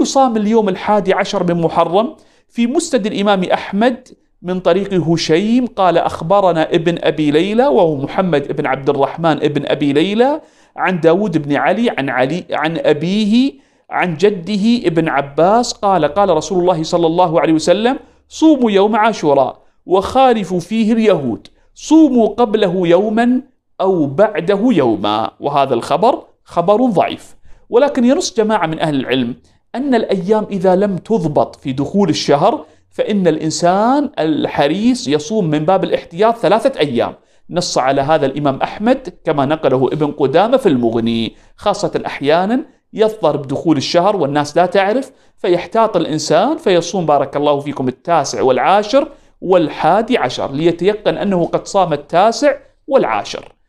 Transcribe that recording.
ويصام اليوم 11 من محرم. في مسند الإمام أحمد من طريق هشيم قال أخبرنا ابن أبي ليلى وهو محمد بن عبد الرحمن ابن أبي ليلى عن داود بن علي عن أبيه عن جده ابن عباس قال قال رسول الله صلى الله عليه وسلم صوموا يوم عاشوراء وخالفوا فيه اليهود، صوموا قبله يوما أو بعده يوما. وهذا الخبر خبر ضعيف، ولكن ينص جماعة من أهل العلم أن الأيام إذا لم تضبط في دخول الشهر فإن الإنسان الحريص يصوم من باب الاحتياط 3 أيام. نص على هذا الإمام أحمد كما نقله ابن قدامة في المغني، خاصة أحيانا يضطر بدخول الشهر والناس لا تعرف فيحتاط الإنسان فيصوم بارك الله فيكم 9 و10 و11 ليتيقن أنه قد صام 9 و10.